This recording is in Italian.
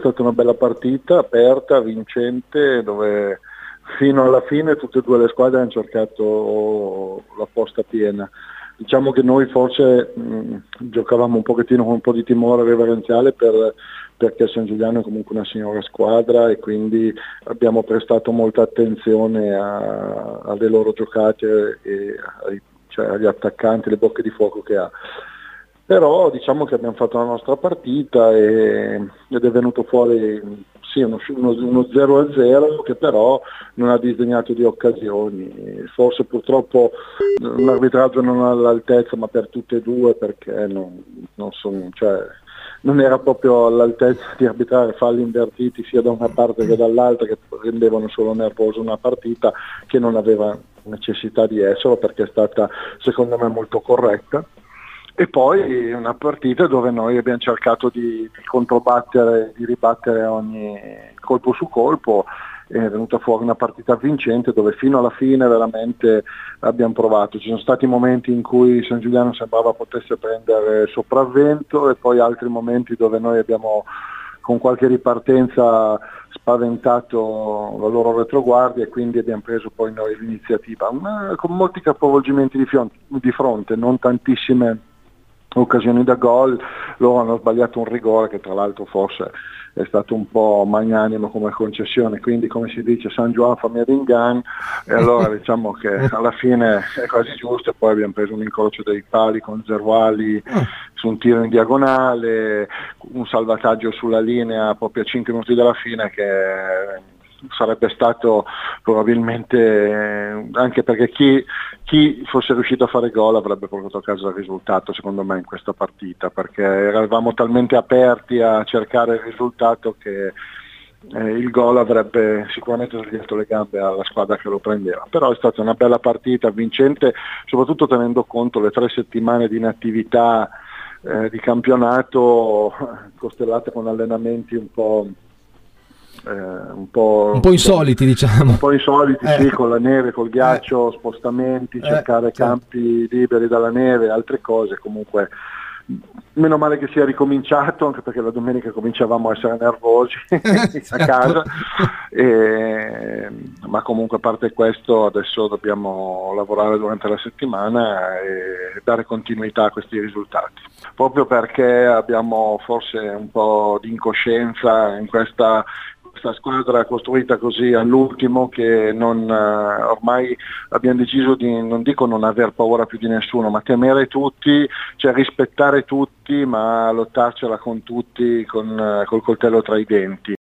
stata una bella partita, aperta, vincente, dove fino alla fine tutte e due le squadre hanno cercato la posta piena. Diciamo che noi forse giocavamo un pochettino con un po' di timore reverenziale perché San Giuliano è comunque una signora squadra e quindi abbiamo prestato molta attenzione alle loro giocate e agli attaccanti, le bocche di fuoco che ha. Però diciamo che abbiamo fatto la nostra partita ed è venuto fuori sì, uno 0-0 che però non ha disdegnato di occasioni. Forse purtroppo l'arbitraggio non è all'altezza, ma per tutte e due, perché non era proprio all'altezza di arbitrare falli invertiti sia da una parte che dall'altra, che rendevano solo nervosa una partita che non aveva necessità di esserlo, perché è stata secondo me molto corretta. E poi una partita dove noi abbiamo cercato di controbattere, di ribattere ogni colpo su colpo. È venuta fuori una partita vincente dove fino alla fine veramente abbiamo provato. Ci sono stati momenti in cui San Giuliano sembrava potesse prendere sopravvento e poi altri momenti dove noi abbiamo con qualche ripartenza spaventato la loro retroguardia e quindi abbiamo preso poi noi l'iniziativa. Con molti capovolgimenti di fronte, non tantissime occasioni da gol. Loro hanno sbagliato un rigore che tra l'altro forse è stato un po' magnanimo come concessione, quindi come si dice San Giuan famiglia d'Ingan, e allora diciamo che alla fine è quasi giusto. E poi abbiamo preso un incrocio dei pali con Zerwali su un tiro in diagonale, un salvataggio sulla linea proprio a 5 minuti dalla fine che sarebbe stato probabilmente, anche perché chi fosse riuscito a fare gol avrebbe portato a casa il risultato secondo me in questa partita, perché eravamo talmente aperti a cercare il risultato che il gol avrebbe sicuramente svegliato le gambe alla squadra che lo prendeva. Però è stata una bella partita, vincente, soprattutto tenendo conto le 3 settimane di inattività di campionato, costellate con allenamenti un po' insoliti, diciamo. Un po' insoliti, sì, con la neve, col ghiaccio, spostamenti, cercare campi liberi dalla neve, altre cose. Comunque meno male che sia ricominciato, anche perché la domenica cominciavamo a essere nervosi a casa, ma comunque a parte questo adesso dobbiamo lavorare durante la settimana e dare continuità a questi risultati, proprio perché abbiamo forse un po' di incoscienza in questa squadra costruita così all'ultimo, che ormai abbiamo deciso di, non dico non aver paura più di nessuno, ma temere tutti, cioè rispettare tutti, ma lottarcela con tutti col coltello tra i denti.